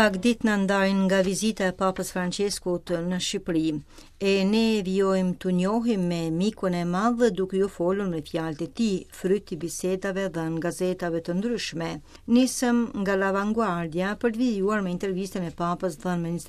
Pak ditë në ndajnë nga vizita e Papës Franceskut në Shqipëri, e ne vjojmë të njohim me mikun e madhë duke ju folur me fjalët e tij, fryt i bisedave dhe në gazetave të ndryshme. Nisëm nga l'Avanguardia për të vijuar me intervistën e Papës dhënë me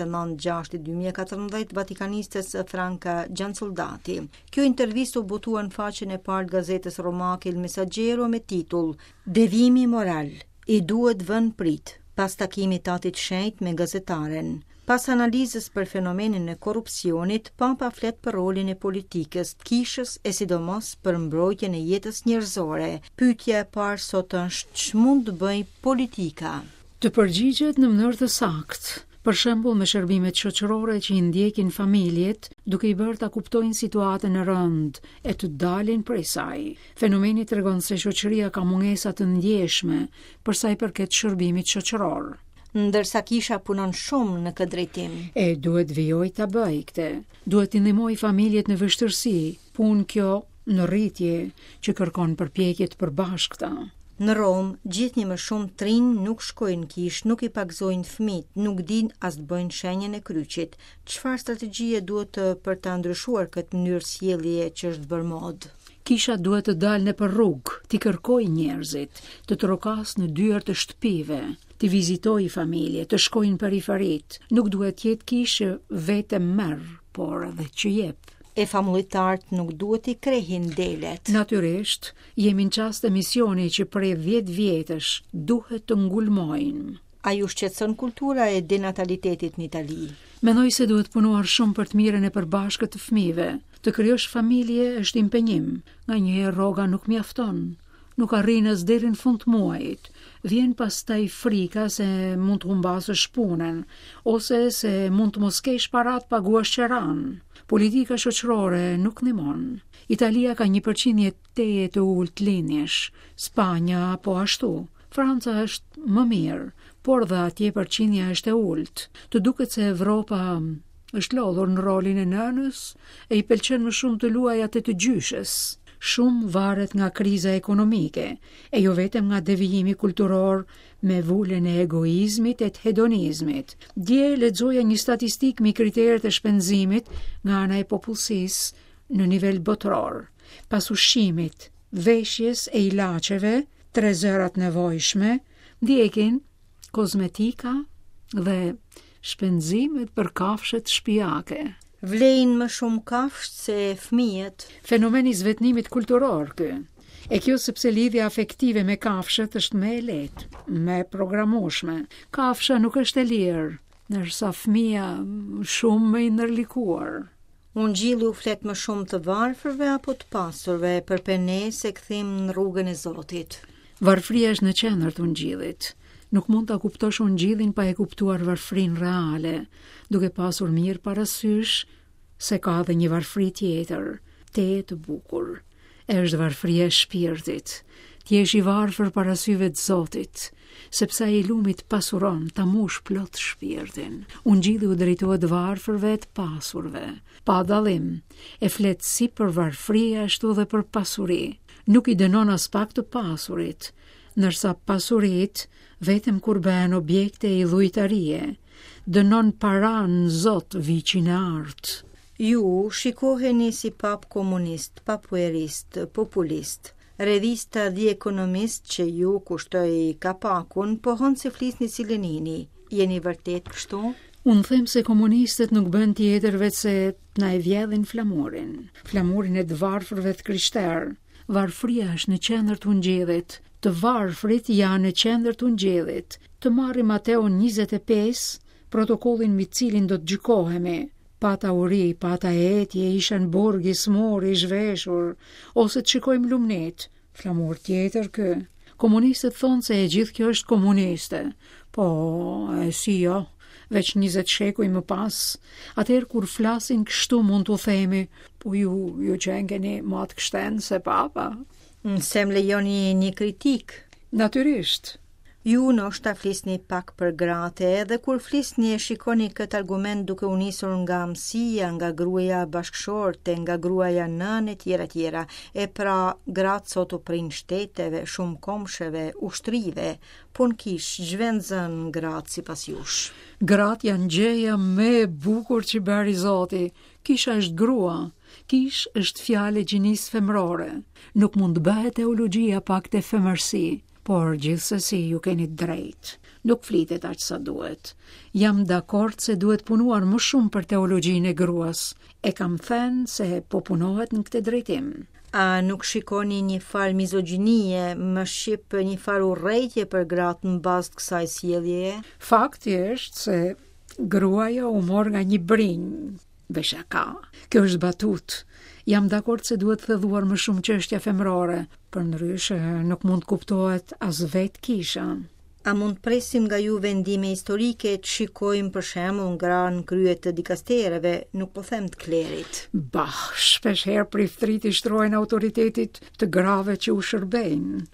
29/6/2014 vatikanistës Franca Giansoldati. Kjo intervistë u botua në faqen e parë të gazetës romake Il Messaggero me titull Devimi moral, i duhet vënë prit. Pas takimit tatit shenjt me gazetaren. Pas analizës për fenomenin e korrupsionit, Papa flet për rolin e politikës, të kishës e sidomos për mbrojtjen e jetës njerëzore. Pyetja e parë sot është ç'mund të bëjë politika? Të përgjigjet në mënyrë të saktë. Për shembull me shërbimet shoqërore që i ndjekin familjet, duke i bërë ta kuptojnë situatën e rëndë e të dalin prej saj. Fenomeni tregon se shoqëria ka mungesa të ndjeshme për sa i përket shërbimit shoqëror. Ndërsa kisha punon shumë në këtë drejtim. Duhet vijoj ta bëj këtë. Duhet t'i ndihmoj familjet në vështirësi, punë kjo në rritje që kërkon përpjekje të përbashkëta. Në Romë, gjithnjë më shumë trinj nuk shkojnë kish, nuk i pagzojnë fëmijët, nuk din as të bëjnë shenjën e kryqit. Çfarë strategjie duhet për ta ndryshuar këtë mënyrë sjellje që është bërë modë? Kisha duhet të dalë nëpër rrugë, t'i kërkojë njerëzit, të trokas në dyert të shtëpive, t'i vizitojë familje, të shkojnë në periferit. Nuk duhet jetë kishë vetëm merr, por edhe që jep. E famullitarët nuk duhet i krehin delet. Natyrisht, jemi në çast e misioni që prej 10 vjetësh duhet të ngulmojnë. A ju shqetëson kultura e denatalitetit në Itali? Mendoj se duhet punuar shumë për të mirën e përbashkët të fëmijëve. Të krijosh familje është impenjim, nganjëherë rroga nuk mjafton. Nuk arrin as deri në fund të muajit. Vjen pastaj frika se mund të humbasësh punën ose se mund të mos kesh para të paguash qeran. Politika shoqërore nuk ndihmon. Italia ka një përqindje të ulët linjesh, Spanja po ashtu. Franca është më mirë, por dhe atje përqindja është e ulët. Të duket se Evropa është lodhur në rolin e nënës e i pëlqen më shumë të luajë atë të gjyshës. Shumë varet nga kriza ekonomike e jo vetëm nga devijimi kulturor me vulën e egoizmit e të hedonizmit. Dje lexoja një statistik me kriteret e shpenzimit nga ana e popullsisë në nivel botror. Pas ushqimit, veshjes e ilaçeve, 3 zërat nevojshme, ndjekin kozmetika dhe shpenzimet për kafshët shtëpiake. Vlejnë më shumë kafshë se fëmijët. Fenomeni i zvetnimit kulturor ky. E kjo sepse lidhja afektive me kafshët është më e lehtë, më e programueshme. Kafsha nuk është e lirë, ndërsa fëmia shumë më i ndërlikuar. Ungjilli u flet më shumë të varfërve apo të pasurve, përpër ne se kthim në rrugën e Zotit. Varfëria është në qendër të ungjillit. Nuk mund ta kuptosh ungjillin pa e kuptuar varfërinë reale, duke pasur mirë parasysh se ka edhe një varfëri tjetër, të bukur. Është varfëria e shpirtit. Ti je i varfër para syve të Zotit, sepse ai lumit pasuron ta mush plot shpirtin. Ungjilli u drejtohet varfërve të pasurve. Pa dallim, e flet si për varfëri ashtu dhe për pasuri. Nuk i dënon as pak të pasurit, ndërsa pasurit vetëm kur bëhen objekte i dhujtarie, dënon para në Zot viqin e artë. Ju shikoheni si pap komunist, papuerist, populist, revista The Economist që ju kushtoi kapakun, pohon se flisni si Lenini. Jeni vërtet kështu? Unë them se komunistët nuk bën tjetër vetë se na e vjedhin flamurin e të varfërve të krishterë. Varfëria është në qendër të ungjillit. Të varfrit janë në qendër të ungjillit. Të marrim Mateo 25, protokollin mbi cilin do të gjykohemi. Pata uri, pata etje, ishan borgi, smori, zhveshur, ose të shikojmë lumnit. Flamur tjetër kë. Komunistët thonë se e gjithë kjo është komuniste. Po, si jo, veç 20 shekuj më pas. Atëherë kur flasin kështu mund të themi, po ju që ngeni më atë kështen se papa. Se më lejoni një kritik. Natyrisht. Ju ndoshta flisni pak për gratë edhe kur flisni e shikoni këtë argument duke u nisur nga mësia, nga gruaja bashkëshorte, nga gruaja nën e tjera, e pra gratë sot u prin shteteve, shumë komsheve, ushtrive, pun kish zhvendën gratë sipas jush. Gratë janë gjeja me bukur që bari Zoti. Kisha është grua, kish është fjale gjinis femrore. Nuk mund bëhet teologjia pak të femërsi, por gjithsesi ju keni drejt. Nuk flitet aq sa duhet. Jam dakord se duhet punuar më shumë për teologjinë e gruas. E kam thënë se po punohet në këtë drejtim. A nuk shikoni një fal mizogjinie, më shqip një fal urrëtie për gratë në bazë të kësaj sjelljeje? Fakti është se gruaja u mor nga një brinj. Veshaka. Kjo është batut. Jam dakord se duhet thëdhuar më shumë çështja femrore, përndryshe nuk mund kuptohet as vetë kisha. A mund presim nga ju vendime historike të shikojmë për shembull gra në krye të dikastereve, nuk po them të klerit. Shpesh herë priftrit i shtrojnë autoritetit të grave që u shërbejnë.